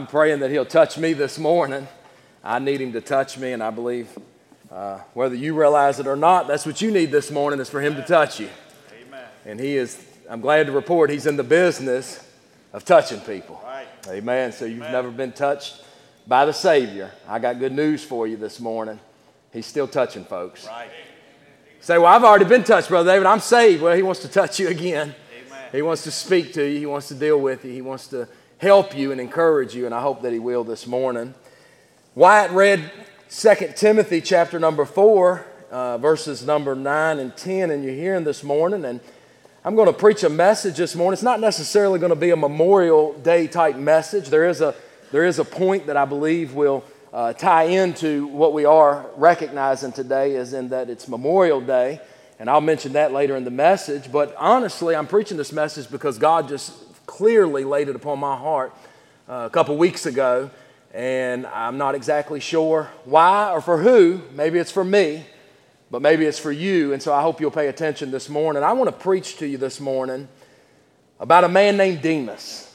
I'm praying that he'll touch me this morning. I need him to touch me, and I believe whether you realize it or not, that's what you need this morning, is for him to touch you. Amen. And I'm glad to report he's in the business of touching people. Right. Amen. So you've never been touched by the Savior. I got good news for you this morning. He's still touching folks. Right. Say, well, I've already been touched, Brother David. I'm saved. Well, he wants to touch you again. Amen. He wants to speak to you. He wants to deal with you. He wants to help you and encourage you, and I hope that he will this morning. Wyatt read 2 Timothy chapter number 4, verses number 9 and 10, and you're hearing this morning, and I'm going to preach a message this morning. It's not necessarily going to be a Memorial Day type message. There is a point that I believe will tie into what we are recognizing today, is in that it's Memorial Day, and I'll mention that later in the message. But honestly, I'm preaching this message because God just clearly laid it upon my heart a couple weeks ago, and I'm not exactly sure why or for who. Maybe it's for me, but maybe it's for you, and so I hope you'll pay attention this morning. I want to preach to you this morning about a man named Demas.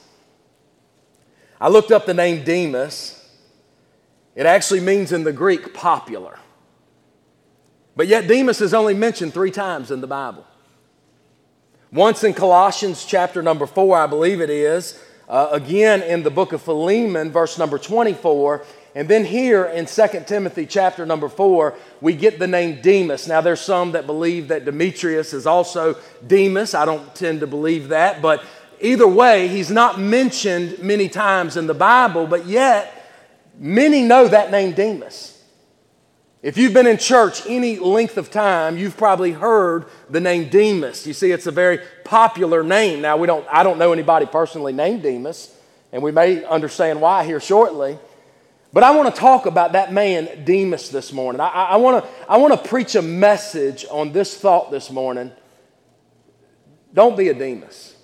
I looked up the name Demas. It actually means in the Greek popular, but yet Demas is only mentioned 3 times in the Bible. Once in Colossians chapter number 4, I believe it is. Again in the book of Philemon, verse number 24. And then here in 2 Timothy chapter number 4, we get the name Demas. Now there's some that believe that Demetrius is also Demas. I don't tend to believe that. But either way, he's not mentioned many times in the Bible. But yet, many know that name Demas. If you've been in church any length of time, you've probably heard the name Demas. You see, it's a very popular name. Now, I don't know anybody personally named Demas, and we may understand why here shortly. But I want to talk about that man, Demas, this morning. I want to preach a message on this thought this morning. Don't be a Demas.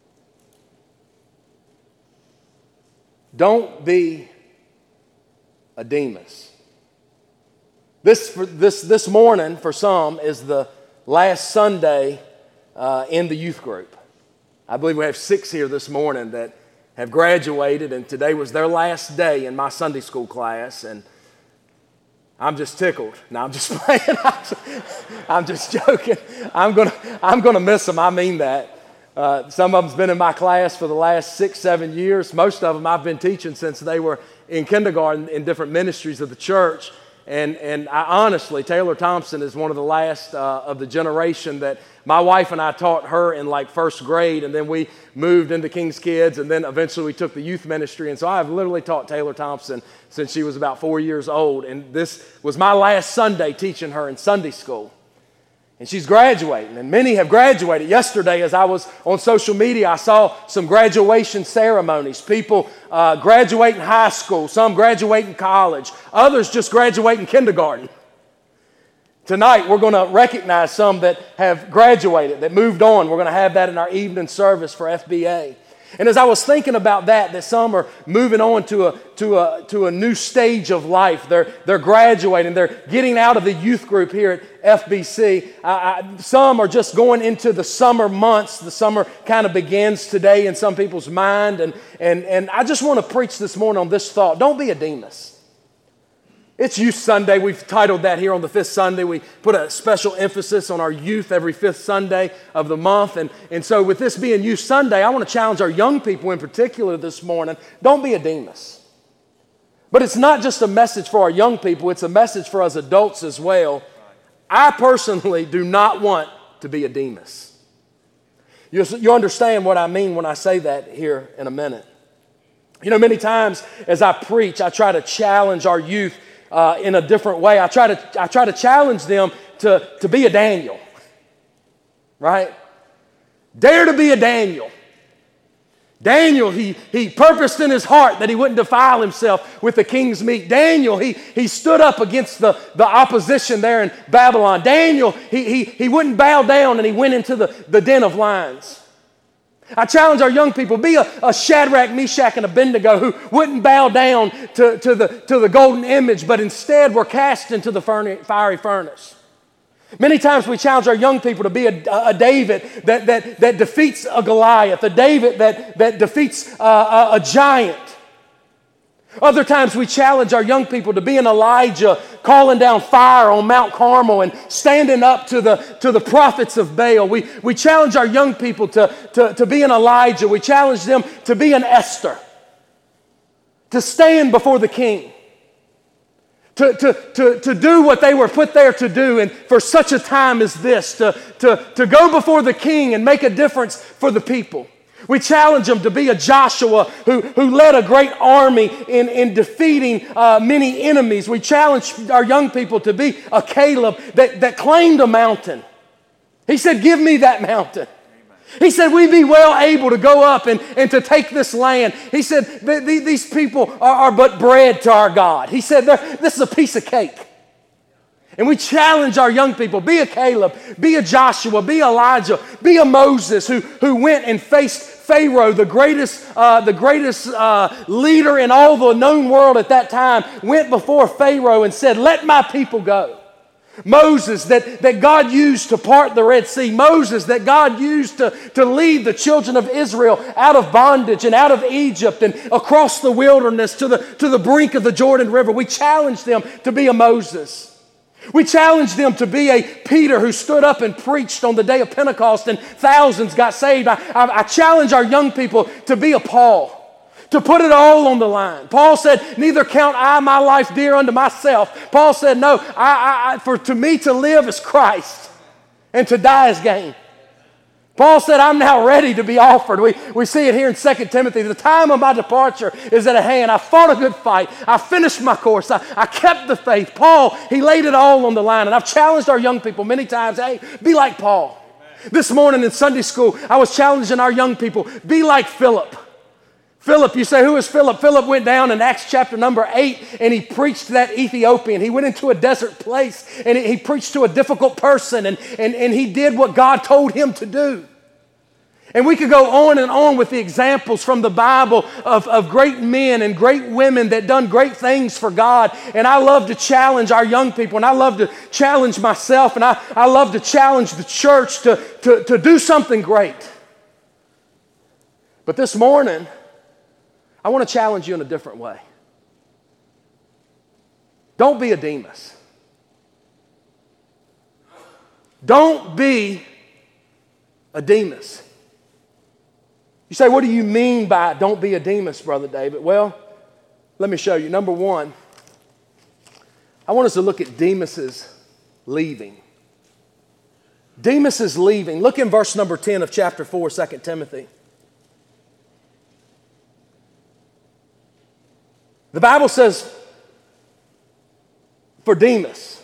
Don't be a Demas. This morning, for some, is the last Sunday in the youth group. I believe we have 6 here this morning that have graduated, and today was their last day in my Sunday school class, and I'm just tickled. No, I'm just playing. I'm just joking. I'm gonna miss them. I mean that. Some of them's been in my class for the last 6, 7 years. Most of them I've been teaching since they were in kindergarten in different ministries of the church. And I honestly, Taylor Thompson is one of the last of the generation that my wife and I taught her in like first grade, and then we moved into King's Kids, and then eventually we took the youth ministry. And so I've literally taught Taylor Thompson since she was about 4 years old. And this was my last Sunday teaching her in Sunday school. And she's graduating, and many have graduated. Yesterday, as I was on social media, I saw some graduation ceremonies. People graduating high school, some graduating college, others just graduating kindergarten. Tonight, we're going to recognize some that have graduated, that moved on. We're going to have that in our evening service for FBA. And as I was thinking about that some are moving on to a new stage of life. They're graduating. They're getting out of the youth group here at FBC. Some are just going into the summer months. The summer kind of begins today in some people's mind. And I just want to preach this morning on this thought. Don't be a Demas. It's Youth Sunday. We've titled that here on the 5th Sunday. We put a special emphasis on our youth every 5th Sunday of the month. And so with this being Youth Sunday, I want to challenge our young people in particular this morning. Don't be a Demas. But it's not just a message for our young people. It's a message for us adults as well. I personally do not want to be a Demas. You understand what I mean when I say that here in a minute. You know, many times as I preach, I try to challenge our youth in a different way. I try to challenge them to be a Daniel, right? Dare to be a Daniel. Daniel, he purposed in his heart that he wouldn't defile himself with the king's meat. Daniel, he stood up against the opposition there in Babylon. Daniel, he wouldn't bow down, and he went into the den of lions. I challenge our young people, be a Shadrach, Meshach, and Abednego who wouldn't bow down to the golden image, but instead were cast into the fiery furnace. Many times we challenge our young people to be a David that defeats a Goliath, a David that defeats a giant. Other times we challenge our young people to be an Elijah, calling down fire on Mount Carmel and standing up to the prophets of Baal. We challenge our young people to be an Elijah. We challenge them to be an Esther, to stand before the king, to do what they were put there to do, and for such a time as this, to go before the king and make a difference for the people. We challenge them to be a Joshua who led a great army in defeating many enemies. We challenge our young people to be a Caleb that claimed a mountain. He said, give me that mountain. He said, we be well able to go up and to take this land. He said, these people are but bread to our God. He said, this is a piece of cake. And we challenge our young people, be a Caleb, be a Joshua, be Elijah, be a Moses who went and faced Pharaoh, the greatest leader in all the known world at that time, went before Pharaoh and said, let my people go. Moses that God used to part the Red Sea. Moses that God used to lead the children of Israel out of bondage and out of Egypt and across the wilderness to the brink of the Jordan River. We challenge them to be a Moses. We challenge them to be a Peter who stood up and preached on the day of Pentecost and thousands got saved. I challenge our young people to be a Paul, to put it all on the line. Paul said, neither count I my life dear unto myself. Paul said, no, for to me to live is Christ and to die is gain. Paul said, I'm now ready to be offered. We see it here in 2 Timothy. The time of my departure is at hand. I fought a good fight. I finished my course. I kept the faith. Paul, he laid it all on the line. And I've challenged our young people many times, hey, be like Paul. Amen. This morning in Sunday school, I was challenging our young people, be like Philip. Philip, you say, who is Philip? Philip went down in Acts chapter number 8 and he preached to that Ethiopian. He went into a desert place and he preached to a difficult person and he did what God told him to do. And we could go on and on with the examples from the Bible of great men and great women that done great things for God. And I love to challenge our young people, and I love to challenge myself, and I love to challenge the church to do something great. But this morning, I want to challenge you in a different way. Don't be a Demas. Don't be a Demas. You say, what do you mean by don't be a Demas, Brother David? Well, let me show you. Number one, I want us to look at Demas's leaving. Demas's leaving. Look in verse number 10 of chapter 4, 2 Timothy. The Bible says, for Demas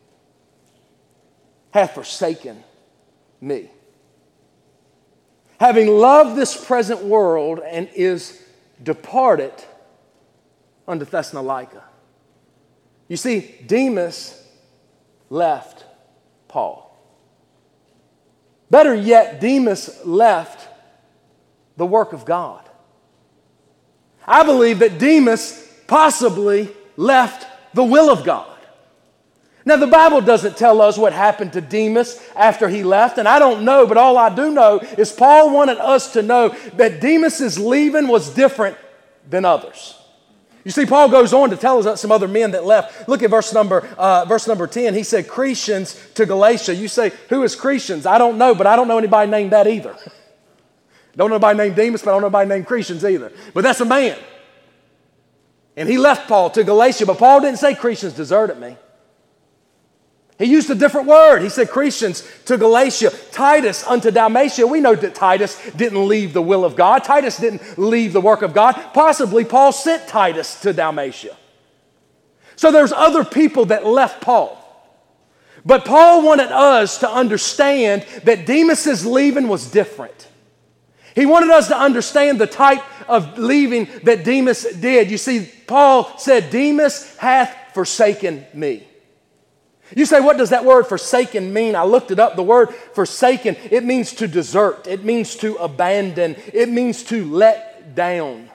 hath forsaken me, having loved this present world, and is departed unto Thessalonica. You see, Demas left Paul. Better yet, Demas left the work of God. I believe that Demas possibly left the will of God. Now, the Bible doesn't tell us what happened to Demas after he left, and I don't know, but all I do know is Paul wanted us to know that Demas's leaving was different than others. You see, Paul goes on to tell us about some other men that left. Look at verse number 10. He said, Crescens to Galatia. You say, who is Crescens? I don't know, but I don't know anybody named that either. Don't know anybody named Demas, but I don't know anybody named Crescens either. But that's a man. And he left Paul to Galatia, but Paul didn't say Crescens deserted me. He used a different word. He said Crescens to Galatia, Titus unto Dalmatia. We know that Titus didn't leave the will of God. Titus didn't leave the work of God. Possibly Paul sent Titus to Dalmatia. So there's other people that left Paul. But Paul wanted us to understand that Demas's leaving was different. He wanted us to understand the type of leaving that Demas did. You see, Paul said, Demas hath forsaken me. You say, what does that word forsaken mean? I looked it up. The word forsaken, it means to desert. It means to abandon. It means to let down.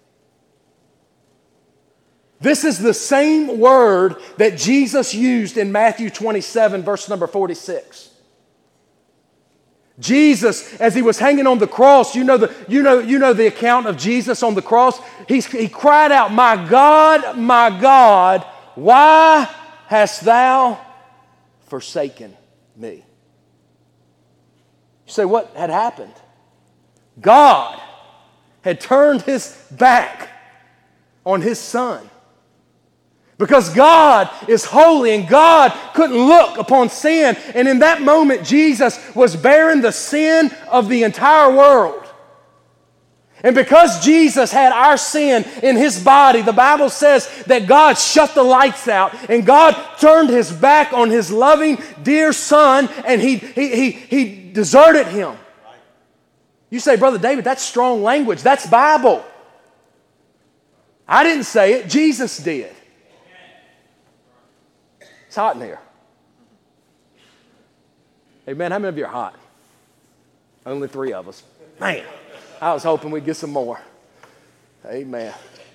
This is the same word that Jesus used in Matthew 27, verse number 46. Jesus, as he was hanging on the cross, you know the account of Jesus on the cross. He cried out, my God, why hast thou forsaken me?" You say, what had happened? God had turned his back on his son. Because God is holy and God couldn't look upon sin. And in that moment, Jesus was bearing the sin of the entire world. And because Jesus had our sin in his body, the Bible says that God shut the lights out and God turned his back on his loving, dear son, and he deserted him. You say, Brother David, that's strong language. That's Bible. I didn't say it. Jesus did. It's hot in here. Amen. How many of you are hot? Only 3 of us. Man, I was hoping we'd get some more. Amen.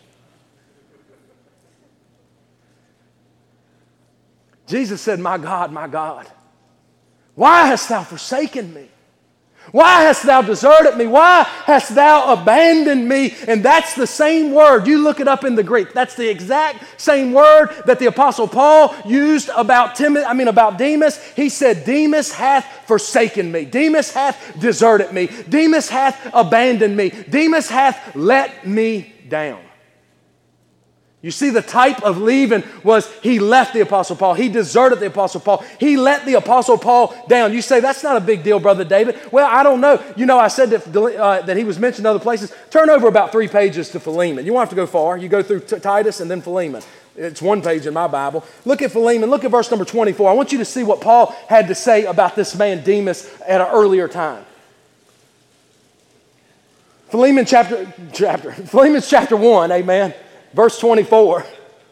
Jesus said, my God, why hast thou forsaken me? Why hast thou deserted me? Why hast thou abandoned me? And that's the same word. You look it up in the Greek. That's the exact same word that the Apostle Paul used about Demas. He said, Demas hath forsaken me. Demas hath deserted me. Demas hath abandoned me. Demas hath let me down. You see, the type of leaving was he left the Apostle Paul. He deserted the Apostle Paul. He let the Apostle Paul down. You say, that's not a big deal, Brother David. Well, I don't know. You know, I said that he was mentioned in other places. Turn over about 3 pages to Philemon. You won't have to go far. You go through Titus and then Philemon. It's 1 page in my Bible. Look at Philemon. Look at verse number 24. I want you to see what Paul had to say about this man Demas at an earlier time. Philemon chapter 1, amen. Verse 24.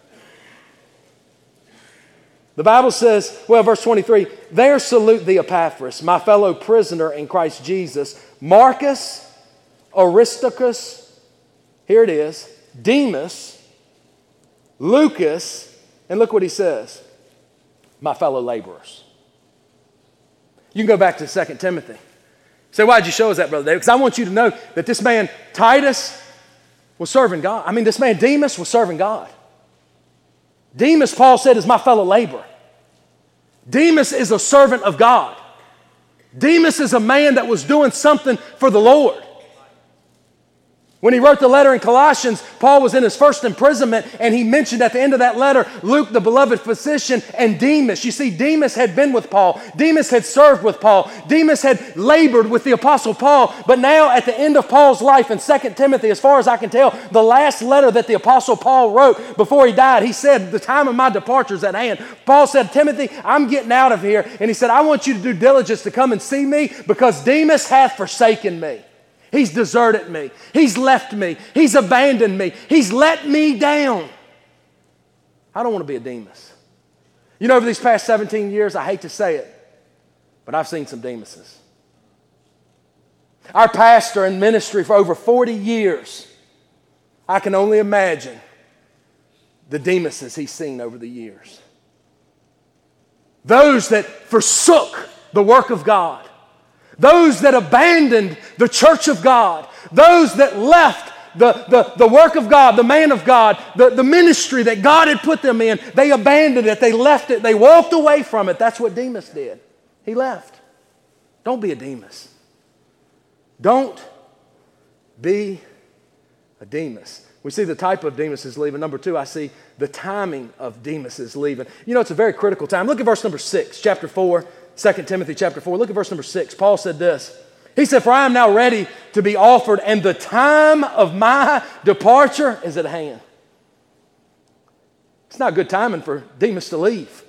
The Bible says, verse 23, there salute thee Epaphras, my fellow prisoner in Christ Jesus, Marcus, Aristarchus, here it is, Demas, Lucas, and look what he says, my fellow laborers. You can go back to 2 Timothy. So why'd you show us that, Brother David? Because I want you to know that this man, Titus, was serving God. This man Demas was serving God. Demas, Paul said, is my fellow laborer. Demas is a servant of God. Demas is a man that was doing something for the Lord. When he wrote the letter in Colossians, Paul was in his first imprisonment, and he mentioned at the end of that letter, Luke, the beloved physician, and Demas. You see, Demas had been with Paul. Demas had served with Paul. Demas had labored with the Apostle Paul. But now, at the end of Paul's life in 2 Timothy, as far as I can tell, the last letter that the Apostle Paul wrote before he died, he said, the time of my departure is at hand. Paul said, Timothy, I'm getting out of here. And he said, I want you to do diligence to come and see me because Demas hath forsaken me. He's deserted me. He's left me. He's abandoned me. He's let me down. I don't want to be a Demas. You know, over these past 17 years, I hate to say it, but I've seen some Demases. Our pastor in ministry for over 40 years, I can only imagine the Demases he's seen over the years. Those that forsook the work of God. Those that abandoned the church of God. Those that left the work of God, the man of God, the ministry that God had put them in. They abandoned it. They left it. They walked away from it. That's what Demas did. He left. Don't be a Demas. Don't be a Demas. We see the type of Demas is leaving. Number 2, I see the timing of Demas is leaving. You know, it's a very critical time. Look at verse number 6, chapter 4. 2 Timothy chapter 4, look at verse number 6. Paul said this. He said, for I am now ready to be offered, and the time of my departure is at hand. It's not good timing for Demas to leave.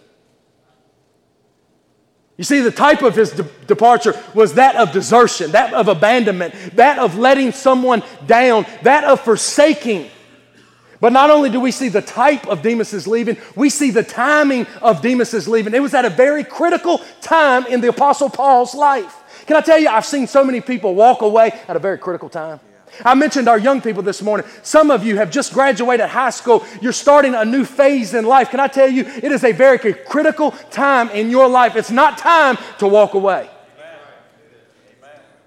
You see, the type of his departure was that of desertion, that of abandonment, that of letting someone down, that of forsaking. But not only do we see the type of Demas' leaving, we see the timing of Demas' leaving. It was at a very critical time in the Apostle Paul's life. Can I tell you, I've seen so many people walk away at a very critical time. I mentioned our young people this morning. Some of you have just graduated high school. You're starting a new phase in life. Can I tell you, it is a very critical time in your life. It's not time to walk away.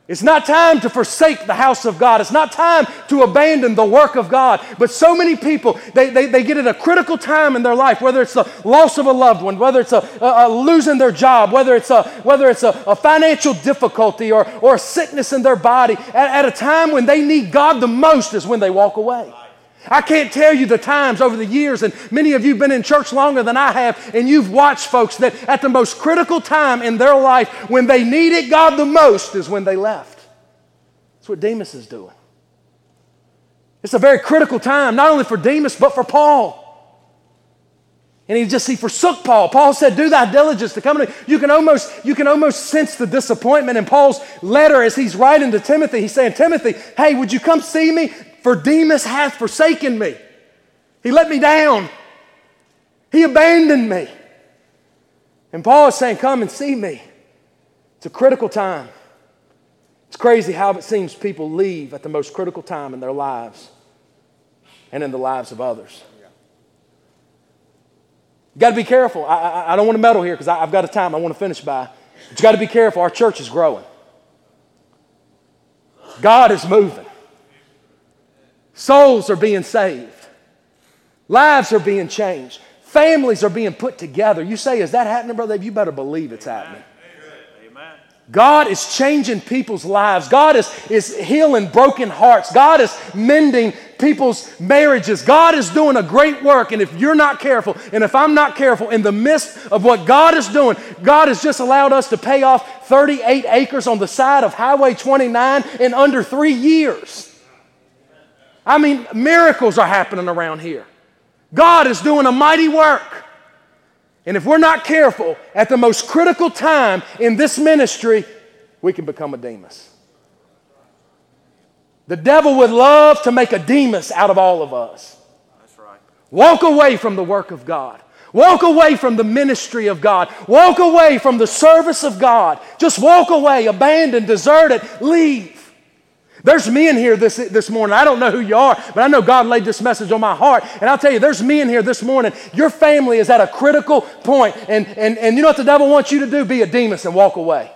It's not time to forsake the house of God. It's not time to abandon the work of God. But so many people, they get at a critical time in their life, whether it's the loss of a loved one, whether it's a losing their job, whether it's a financial difficulty or a sickness in their body, at a time when they need God the most is when they walk away. I can't tell you the times over the years, and many of you have been in church longer than I have, and you've watched folks that at the most critical time in their life, when they needed God the most, is when they left. That's what Demas is doing. It's a very critical time, not only for Demas, but for Paul. And he forsook Paul. Paul said, do thy diligence to come to me. You can almost sense the disappointment in Paul's letter as he's writing to Timothy. He's saying, Timothy, hey, would you come see me? For Demas hath forsaken me. He let me down. He abandoned me. And Paul is saying, come and see me. It's a critical time. It's crazy how it seems people leave at the most critical time in their lives and in the lives of others. You got to be careful. I don't want to meddle here because I've got a time I want to finish by. But you got to be careful. Our church is growing. God is moving. Souls are being saved. Lives are being changed. Families are being put together. You say, is that happening, brother? You better believe it's happening. Amen. God is changing people's lives. God is healing broken hearts. God is mending people's marriages. God is doing a great work. And if you're not careful, and if I'm not careful, in the midst of what God is doing, God has just allowed us to pay off 38 acres on the side of Highway 29 in under 3 years. I mean, miracles are happening around here. God is doing a mighty work. And if we're not careful, at the most critical time in this ministry, we can become a Demas. The devil would love to make a Demas out of all of us. That's right. Walk away from the work of God. Walk away from the ministry of God. Walk away from the service of God. Just walk away, abandon, desert it, leave. There's men here this morning. I don't know who you are, but I know God laid this message on my heart. And I'll tell you, there's men here this morning. Your family is at a critical point. And you know what the devil wants you to do? Be a Demas and walk away.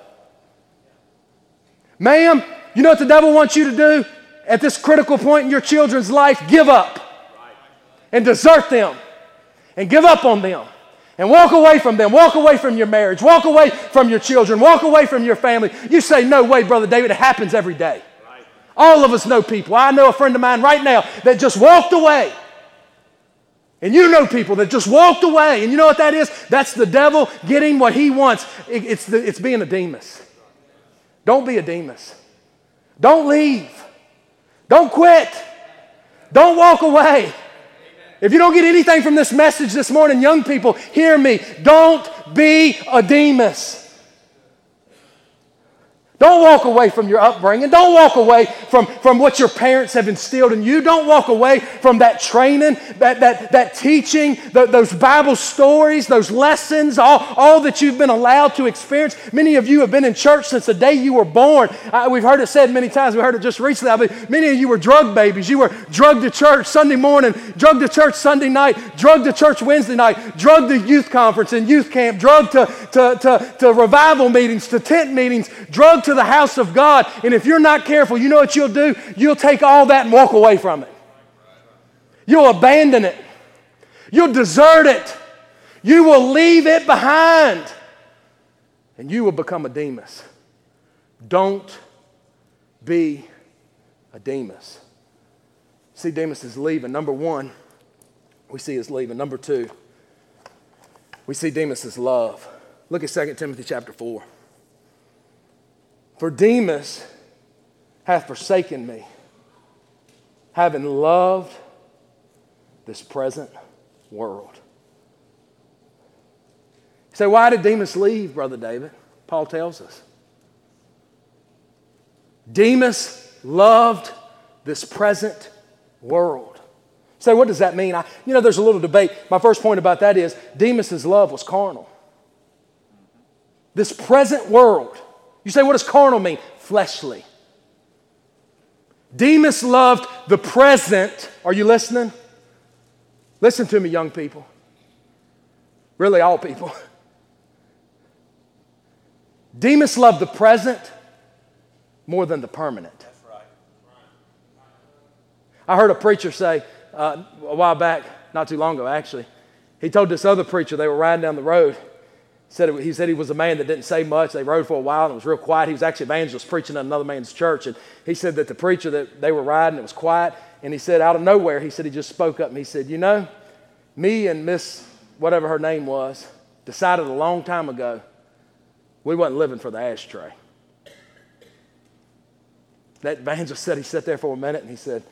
Ma'am, you know what the devil wants you to do at this critical point in your children's life? Give up. And desert them. And give up on them. And walk away from them. Walk away from your marriage. Walk away from your children. Walk away from your family. You say, no way, Brother David. It happens every day. All of us know people. I know a friend of mine right now that just walked away. And you know people that just walked away. And you know what that is? That's the devil getting what he wants. It's being a Demas. Don't be a Demas. Don't leave. Don't quit. Don't walk away. If you don't get anything from this message this morning, young people, hear me. Don't be a Demas. Don't walk away from your upbringing. Don't walk away from what your parents have instilled in you. Don't walk away from that training, that teaching, those Bible stories, those lessons, all that you've been allowed to experience. Many of you have been in church since the day you were born. We've heard it said many times. We heard it just recently. Many of you were drug babies. You were drugged to church Sunday morning, drugged to church Sunday night, drugged to church Wednesday night, drugged to youth conference and youth camp, drugged to revival meetings, to tent meetings, drugged to the house of God. And if you're not careful, you know what you'll do? You'll take all that and walk away from it. You'll abandon it. You'll desert it. You will leave it behind. And you will become a Demas. Don't be a Demas. See, Demas is leaving. Number one, we see his leaving. Number two, we see Demas' love. Look at 2 Timothy chapter 4. For Demas hath forsaken me, having loved this present world. You say, why did Demas leave, Brother David? Paul tells us. Demas loved this present world. You say, what does that mean? There's a little debate. My first point about that is Demas' love was carnal. This present world. You say, what does carnal mean? Fleshly. Demas loved the present. Are you listening? Listen to me, young people. Really, all people. Demas loved the present more than the permanent. I heard a preacher say a while back, not too long ago actually, he told this other preacher, they were riding down the road. He said he was a man that didn't say much. They rode for a while and it was real quiet. He was actually evangelist preaching at another man's church. And he said that the preacher that they were riding, it was quiet. And he said out of nowhere, he said he just spoke up and he said, you know, me and Miss whatever her name was decided a long time ago we wasn't living for the ashtray. That evangelist said he sat there for a minute and he said,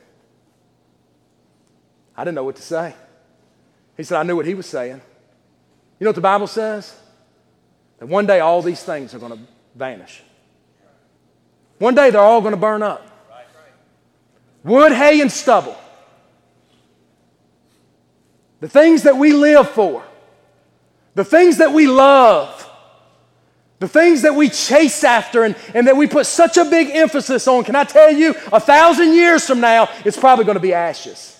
I didn't know what to say. He said, I knew what he was saying. You know what the Bible says? That one day all these things are going to vanish. One day they're all going to burn up. Wood, hay, and stubble. The things that we live for. The things that we love. The things that we chase after and that we put such a big emphasis on. Can I tell you, 1,000 years from now, it's probably going to be ashes.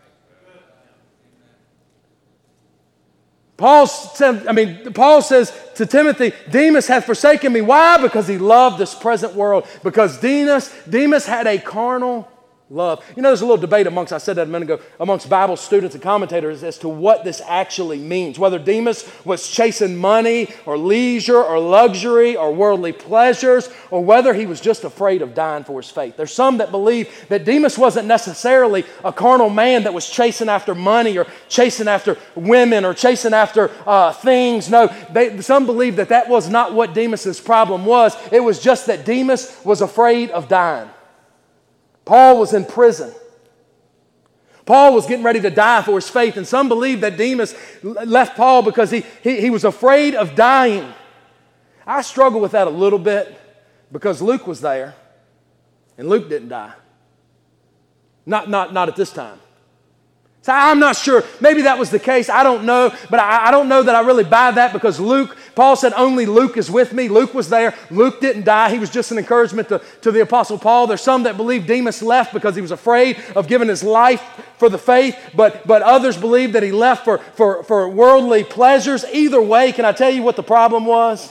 Paul says to Timothy, Demas hath forsaken me. Why? Because he loved this present world. Because Demas had a carnal love. You know, there's a little debate I said that a minute ago, amongst Bible students and commentators as to what this actually means. Whether Demas was chasing money or leisure or luxury or worldly pleasures, or whether he was just afraid of dying for his faith. There's some that believe that Demas wasn't necessarily a carnal man that was chasing after money or chasing after women or chasing after things. No, some believe that was not what Demas's problem was. It was just that Demas was afraid of dying. Paul was in prison. Paul was getting ready to die for his faith, and some believe that Demas left Paul because he was afraid of dying. I struggle with that a little bit because Luke was there, and Luke didn't die. Not at this time. So I'm not sure. Maybe that was the case. I don't know. But I don't know that I really buy that because Paul said only Luke is with me. Luke was there. Luke didn't die. He was just an encouragement to the Apostle Paul. There's some that believe Demas left because he was afraid of giving his life for the faith. But others believe that he left for worldly pleasures. Either way, can I tell you what the problem was?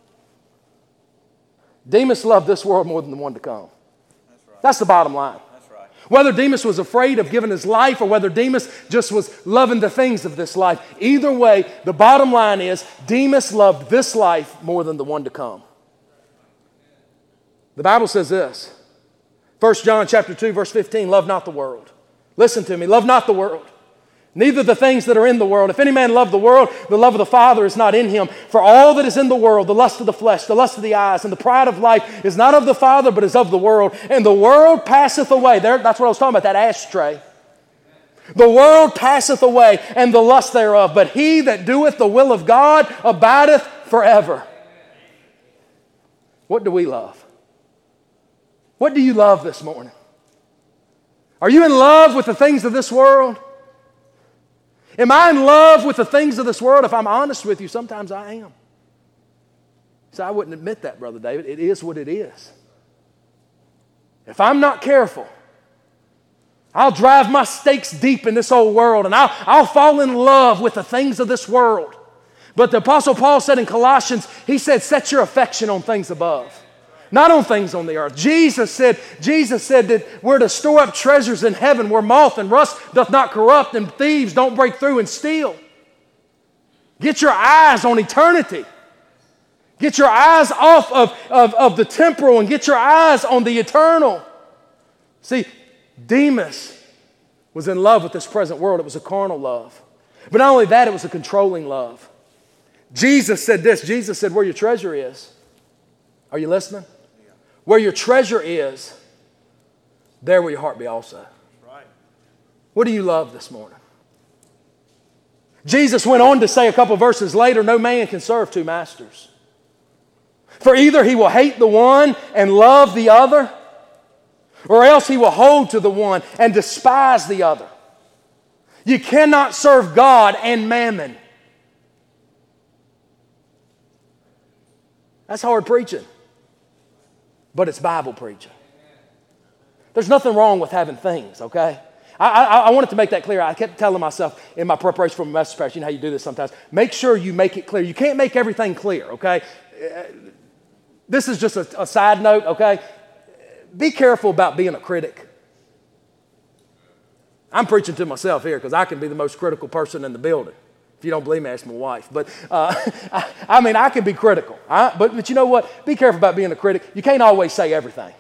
Demas loved this world more than the one to come. That's right. That's the bottom line. Whether Demas was afraid of giving his life or whether Demas just was loving the things of this life. Either way, the bottom line is Demas loved this life more than the one to come. The Bible says this. 1 John chapter 2, verse 15, love not the world. Listen to me, love not the world. Neither the things that are in the world. If any man love the world, the love of the Father is not in him. For all that is in the world, the lust of the flesh, the lust of the eyes, and the pride of life is not of the Father, but is of the world. And the world passeth away. That's what I was talking about, that ashtray. The world passeth away, and the lust thereof. But he that doeth the will of God abideth forever. What do we love? What do you love this morning? Are you in love with the things of this world? Am I in love with the things of this world? If I'm honest with you, sometimes I am. So I wouldn't admit that, Brother David. It is what it is. If I'm not careful, I'll drive my stakes deep in this old world and I'll fall in love with the things of this world. But the Apostle Paul said in Colossians, he said, set your affection on things above. Not on things on the earth. Jesus said that we're to store up treasures in heaven where moth and rust doth not corrupt and thieves don't break through and steal. Get your eyes on eternity. Get your eyes off of the temporal and get your eyes on the eternal. See, Demas was in love with this present world. It was a carnal love. But not only that, it was a controlling love. Jesus said this. Jesus said, where your treasure is. Are you listening? Where your treasure is, there will your heart be also. Right. What do you love this morning? Jesus went on to say a couple verses later, no man can serve two masters. For either he will hate the one and love the other, or else he will hold to the one and despise the other. You cannot serve God and mammon. That's hard preaching. But it's Bible preaching. There's nothing wrong with having things, okay? I wanted to make that clear. I kept telling myself in my preparation for my message practice, you know how you do this sometimes. Make sure you make it clear. You can't make everything clear, okay? This is just a side note, okay? be careful about being a critic. I'm preaching to myself here because I can be the most critical person in the building. If you don't believe me, ask my wife. But I can be critical. But you know what? Be careful about being a critic. You can't always say everything.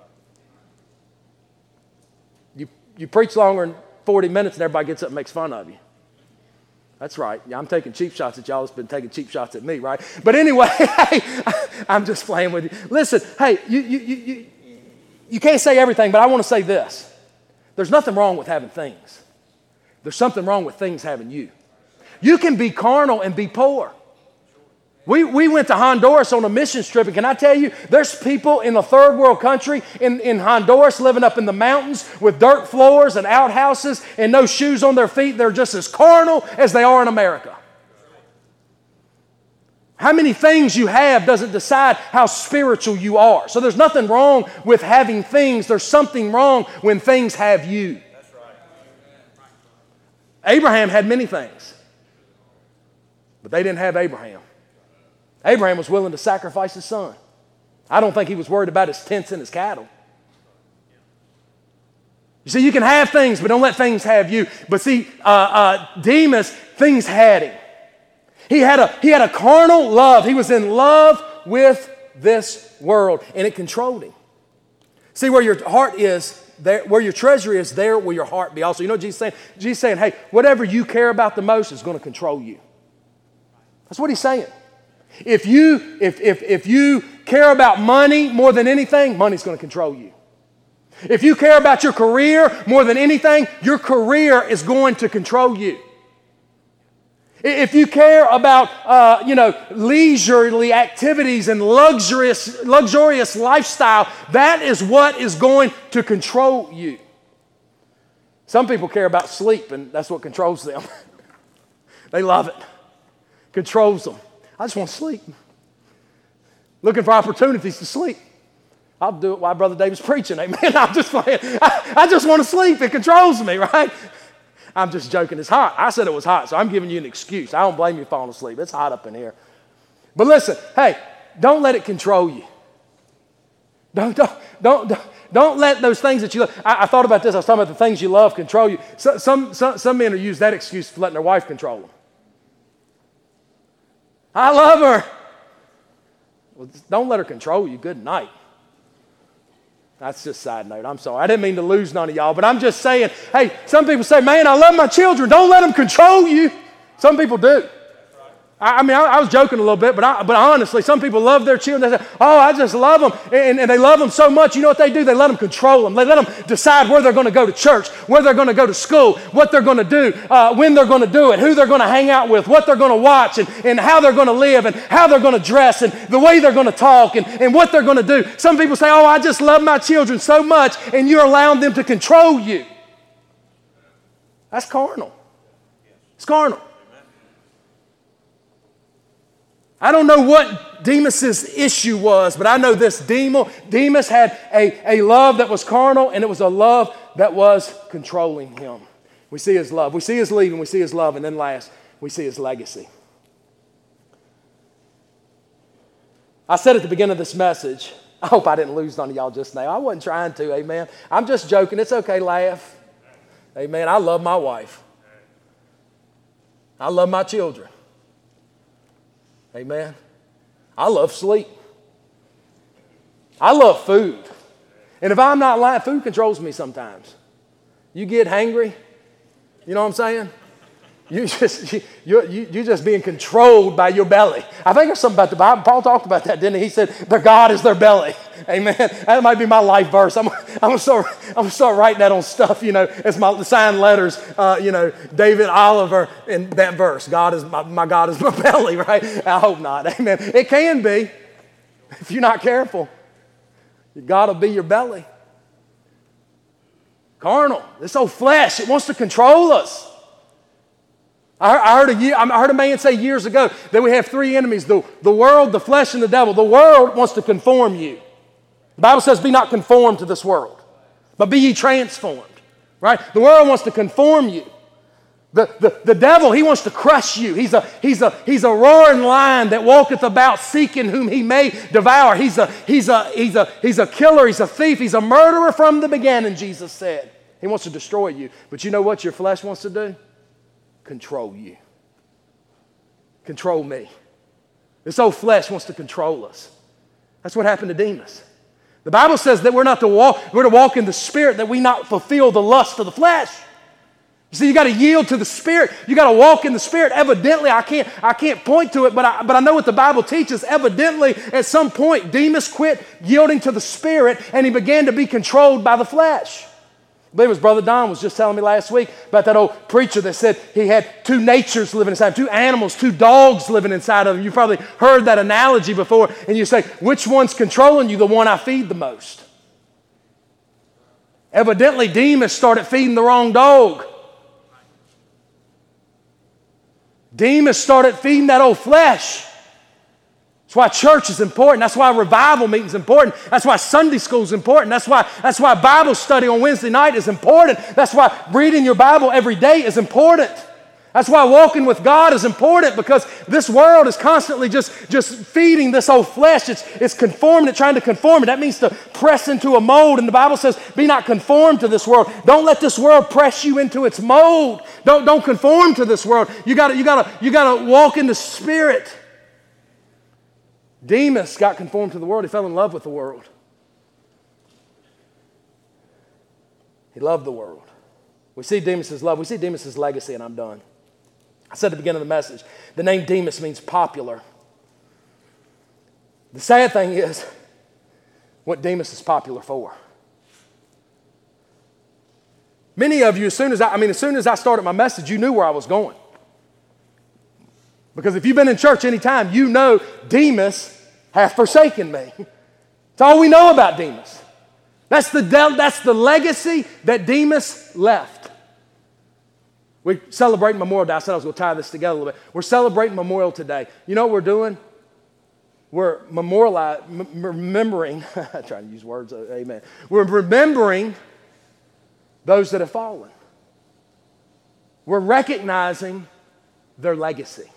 You preach longer than 40 minutes and everybody gets up and makes fun of you. That's right. Yeah, I'm taking cheap shots at y'all. It's been taking cheap shots at me, right? But anyway, I'm just playing with you. Listen, hey, you can't say everything, but I want to say this. There's nothing wrong with having things. There's something wrong with things having you. You can be carnal and be poor. We went to Honduras on a mission trip, and can I tell you, there's people in a third world country in Honduras living up in the mountains with dirt floors and outhouses and no shoes on their feet. They're just as carnal as they are in America. How many things you have doesn't decide how spiritual you are. So there's nothing wrong with having things. There's something wrong when things have you. Abraham had many things, but they didn't have Abraham. Abraham was willing to sacrifice his son. I don't think he was worried about his tents and his cattle. You see, you can have things, but don't let things have you. But see, Demas, things had him. He had a carnal love. He was in love with this world, and it controlled him. See, where your heart is, there, where your treasure is, there will your heart be also. You know what Jesus is saying? Jesus is saying, hey, whatever you care about the most is going to control you. That's what he's saying. If you care about money more than anything, money's going to control you. If you care about your career more than anything, your career is going to control you. If you care about leisurely activities and luxurious lifestyle, that is what is going to control you. Some people care about sleep, and that's what controls them. They love it. Controls them. I just want to sleep. Looking for opportunities to sleep. I'll do it while Brother David's preaching. Amen. I'm just playing. I just want to sleep. It controls me, right? I'm just joking. It's hot. I said it was hot, so I'm giving you an excuse. I don't blame you falling asleep. It's hot up in here. But listen, hey, don't let it control you. Don't let those things that you love. I thought about this. I was talking about the things you love control you. Some men will use that excuse for letting their wife control them. I love her. Well, don't let her control you. Good night. That's just a side note. I'm sorry. I didn't mean to lose none of y'all, but I'm just saying, hey, some people say, man, I love my children. Don't let them control you. Some people do. I was joking a little bit, but honestly, some people love their children. They say, oh, I just love them. And they love them so much, you know what they do? They let them control them. They let them decide where they're going to go to church, where they're going to go to school, what they're going to do, when they're going to do it, who they're going to hang out with, what they're going to watch, and how they're going to live, and how they're going to dress, and the way they're going to talk, and what they're going to do. Some people say, oh, I just love my children so much, and you're allowing them to control you. That's carnal. It's carnal. I don't know what Demas's issue was, but I know this. Demas had a love that was carnal, and it was a love that was controlling him. We see his love. We see his leaving. We see his love. And then last, we see his legacy. I said at the beginning of this message, I hope I didn't lose none of y'all just now. I wasn't trying to, amen. I'm just joking. It's okay, laugh. Amen. I love my wife. I love my children. Amen. I love sleep. I love food. And if I'm not lying, food controls me sometimes. You get hangry, you know what I'm saying? You're just being controlled by your belly. I think there's something about the Bible. Paul talked about that, didn't he? He said, their God is their belly. Amen. That might be my life verse. I'm gonna start writing that on stuff, as my sign letters, David Oliver in that verse. God is my God is my belly, right? I hope not. Amen. It can be if you're not careful. God will be your belly. Carnal. This old flesh, it wants to control us. I heard a man say years ago that we have three enemies, the world, the flesh, and the devil. The world wants to conform you. The Bible says, be not conformed to this world, but be ye transformed, right? The world wants to conform you. The devil, he wants to crush you. He's a roaring lion that walketh about seeking whom he may devour. He's a killer, he's a thief, he's a murderer from the beginning, Jesus said. He wants to destroy you. But you know what your flesh wants to do? Control you. Control me. This old flesh wants to control us. That's what happened to Demas. The Bible says that we're to walk in the Spirit, that we not fulfill the lust of the flesh. You see, you got to yield to the Spirit. You got to walk in the Spirit. Evidently, I can't point to it, but I know what the Bible teaches. Evidently, at some point, Demas quit yielding to the Spirit, and he began to be controlled by the flesh. I believe it was Brother Don was just telling me last week about that old preacher that said he had two natures living inside him, two animals, two dogs living inside of him. You've probably heard that analogy before, and you say, which one's controlling you? The one I feed the most. Evidently, Demas started feeding the wrong dog. Demas started feeding that old flesh. That's why church is important. That's why revival meeting is important. That's why Sunday school is important. That's why Bible study on Wednesday night is important. That's why reading your Bible every day is important. That's why walking with God is important, because this world is constantly just feeding this old flesh. It's conforming it, trying to conform it. That means to press into a mold. And the Bible says, be not conformed to this world. Don't let this world press you into its mold. Don't conform to this world. You gotta walk in the Spirit. Demas got conformed to the world. He fell in love with the world. He loved the world. We see Demas' love. We see Demas' legacy, and I'm done. I said at the beginning of the message, the name Demas means popular. The sad thing is what Demas is popular for. Many of you, as soon as I started my message, you knew where I was going. Because if you've been in church any time, you know Demas hath forsaken me. That's all we know about Demas. That's the legacy that Demas left. We're celebrating Memorial Day. I said I was going to tie this together a little bit. We're celebrating Memorial today. You know what we're doing? We're remembering, I'm trying to use words, amen. We're remembering those that have fallen. We're recognizing their legacy.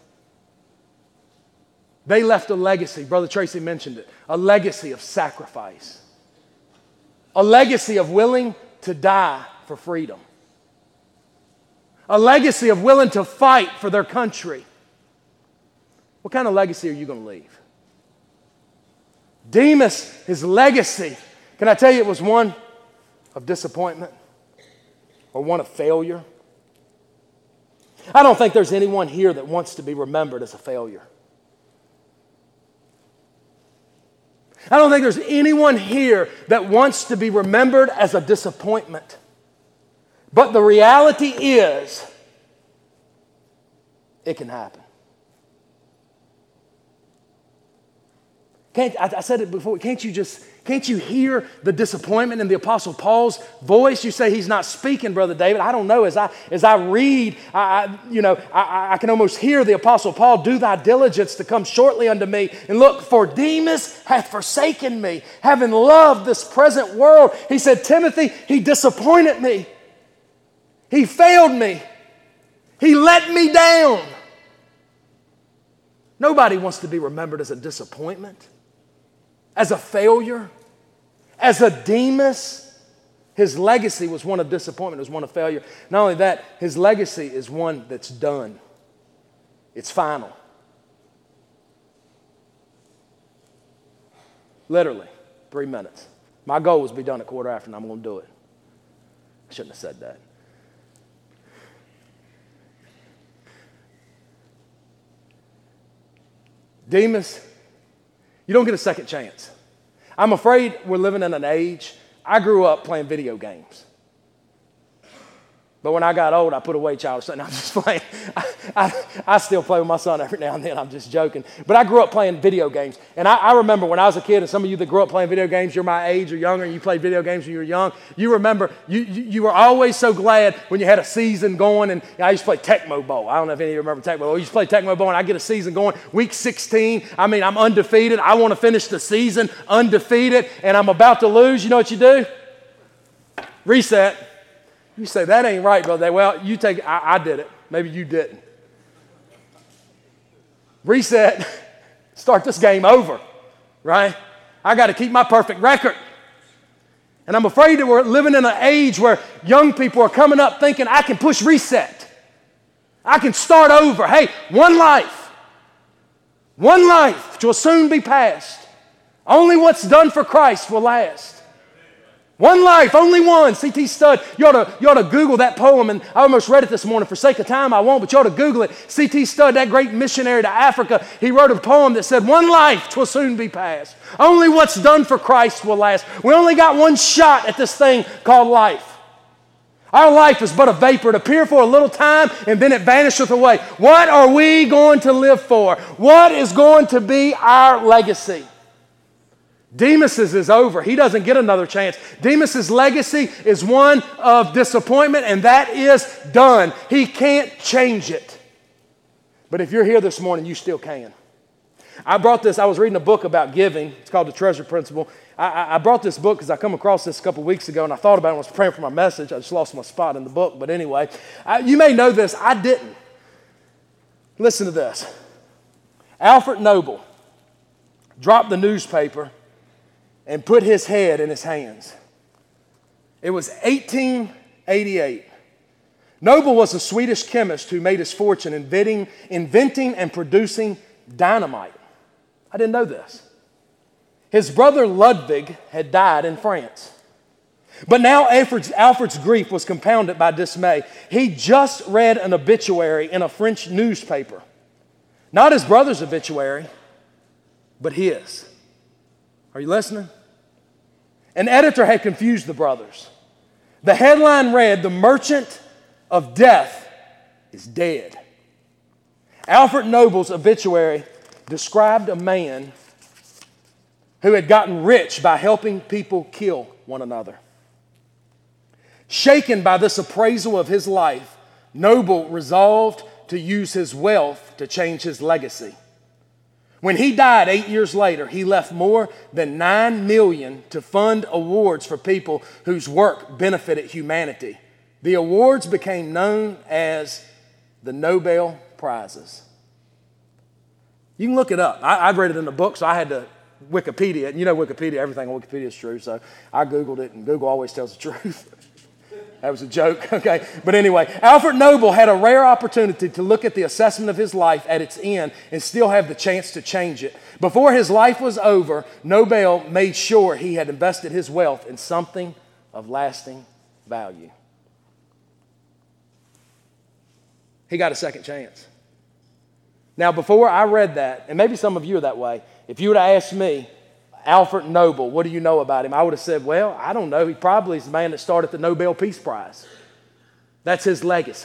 They left a legacy. Brother Tracy mentioned it. A legacy of sacrifice. A legacy of willing to die for freedom. A legacy of willing to fight for their country. What kind of legacy are you going to leave? Demas, his legacy, can I tell you, it was one of disappointment or one of failure? I don't think there's anyone here that wants to be remembered as a failure. I don't think there's anyone here that wants to be remembered as a disappointment. But the reality is, it can happen. I said it before, can't you hear the disappointment in the Apostle Paul's voice? You say he's not speaking, Brother David. I don't know. As I read, I can almost hear the Apostle Paul, do thy diligence to come shortly unto me. And look, for Demas hath forsaken me, having loved this present world. He said, Timothy, he disappointed me. He failed me. He let me down. Nobody wants to be remembered as a disappointment, as a failure, as a Demas. His legacy was one of disappointment, it was one of failure. Not only that, his legacy is one that's done. It's final. Literally, 3 minutes. My goal was to be done at 1:15, and I'm going to do it. I shouldn't have said that. Demas, you don't get a second chance. I'm afraid we're living in an age. I grew up playing video games. But when I got old, I put away childish stuff. No, I'm just playing. I still play with my son every now and then. I'm just joking. But I grew up playing video games. And I remember when I was a kid, and some of you that grew up playing video games, you're my age or younger, and you played video games when you were young, you remember, you were always so glad when you had a season going. And I used to play Tecmo Bowl. I don't know if any of you remember Tecmo Bowl. We used to play Tecmo Bowl, and I get a season going. Week 16, I'm undefeated. I want to finish the season undefeated, and I'm about to lose. You know what you do? Reset. You say, that ain't right, brother. Well, you take it. I did it. Maybe you didn't. Reset, start this game over, right? I got to keep my perfect record. And I'm afraid that we're living in an age where young people are coming up thinking, I can push reset. I can start over. Hey, one life which will soon be past. Only what's done for Christ will last. One life, only one. C.T. Studd, you ought to Google that poem, and I almost read it this morning. For sake of time, I won't, but you ought to Google it. C.T. Studd, that great missionary to Africa, he wrote a poem that said, one life, 'twill soon be past. Only what's done for Christ will last. We only got one shot at this thing called life. Our life is but a vapor. It appears for a little time, and then it vanisheth away. What are we going to live for? What is going to be our legacy? Demas's is over. He doesn't get another chance. Demas's legacy is one of disappointment, and that is done. He can't change it. But if you're here this morning, you still can. I was reading a book about giving. It's called The Treasure Principle. I brought this book because I come across this a couple weeks ago, and I thought about it when I was praying for my message. I just lost my spot in the book. But anyway, you may know this. I didn't. Listen to this. Alfred Noble dropped the newspaper and put his head in his hands. It was 1888. Noble was a Swedish chemist who made his fortune inventing and producing dynamite. I didn't know this. His brother Ludwig had died in France. But now Alfred's grief was compounded by dismay. He just read an obituary in a French newspaper. Not his brother's obituary, but his. Are you listening? An editor had confused the brothers. The headline read, "The Merchant of Death is Dead." Alfred Noble's obituary described a man who had gotten rich by helping people kill one another. Shaken by this appraisal of his life, Noble resolved to use his wealth to change his legacy. When he died 8 years later, he left more than $9 million to fund awards for people whose work benefited humanity. The awards became known as the Nobel Prizes. You can look it up. I've read it in the book, so I had to Wikipedia. And you know Wikipedia, everything on Wikipedia is true, so I Googled it, and Google always tells the truth. That was a joke, okay? But anyway, Alfred Noble had a rare opportunity to look at the assessment of his life at its end and still have the chance to change it. Before his life was over, Noble made sure he had invested his wealth in something of lasting value. He got a second chance. Now, before I read that, and maybe some of you are that way, if you would have asked me, Alfred Noble, what do you know about him? I would have said, well, I don't know. He probably is the man that started the Nobel Peace Prize. That's his legacy.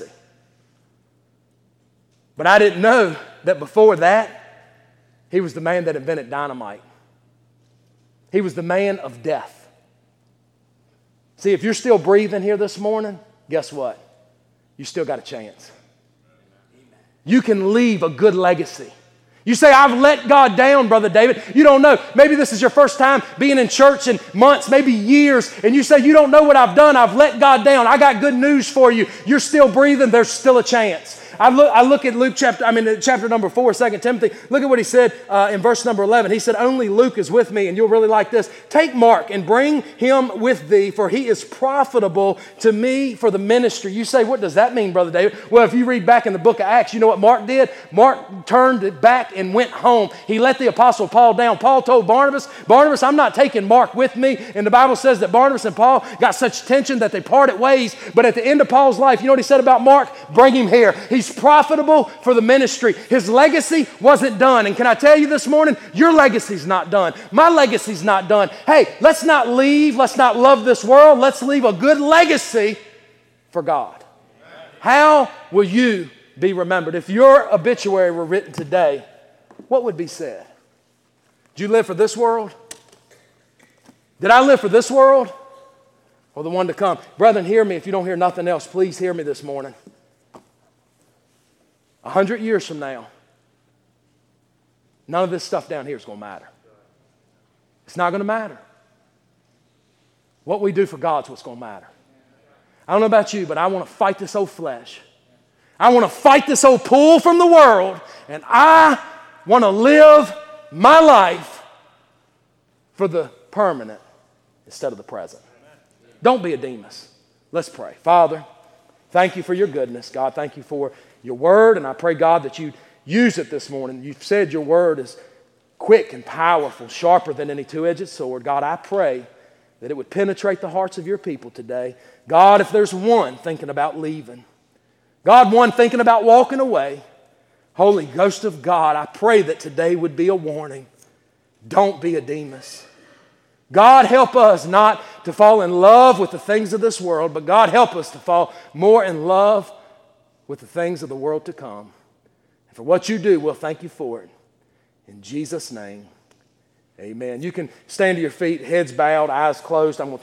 But I didn't know that before that, he was the man that invented dynamite. He was the man of death. See, if you're still breathing here this morning, guess what? You still got a chance. You can leave a good legacy. You say, I've let God down, Brother David. You don't know. Maybe this is your first time being in church in months, maybe years, and you say, you don't know what I've done. I've let God down. I got good news for you. You're still breathing. There's still a chance. I look at chapter number 4, 2 Timothy. Look at what he said in verse number 11. He said, only Luke is with me, and you'll really like this. Take Mark and bring him with thee, for he is profitable to me for the ministry. You say, what does that mean, Brother David? Well, if you read back in the book of Acts, you know what Mark did? Mark turned it back and went home. He let the apostle Paul down. Paul told Barnabas, I'm not taking Mark with me. And the Bible says that Barnabas and Paul got such tension that they parted ways. But at the end of Paul's life, you know what he said about Mark? Bring him here. He's profitable for the ministry. His legacy wasn't done. And can I tell you this morning, your legacy's not done. My legacy's not done. Hey, let's not love this world. Let's leave a good legacy for God. How will you be remembered? If your obituary were written today, what would be said? Did you live for this world? Did I live for this world or the one to come? Brethren, hear me. If you don't hear nothing else, please hear me this morning. 100 years from now, none of this stuff down here is going to matter. It's not going to matter. What we do for God's what's going to matter. I don't know about you, but I want to fight this old flesh. I want to fight this old pull from the world, and I want to live my life for the permanent instead of the present. Don't be a Demas. Let's pray. Father, thank you for your goodness. God, thank you for your word, and I pray, God, that you use it this morning. You've said your word is quick and powerful, sharper than any two-edged sword. God, I pray that it would penetrate the hearts of your people today. God, if there's one thinking about leaving, God, one thinking about walking away, Holy Ghost of God, I pray that today would be a warning. Don't be a Demas. God, help us not to fall in love with the things of this world, but God, help us to fall more in love with the things of the world to come. And for what you do, we'll thank you for it. In Jesus' name, amen. You can stand to your feet, heads bowed, eyes closed. I'm going to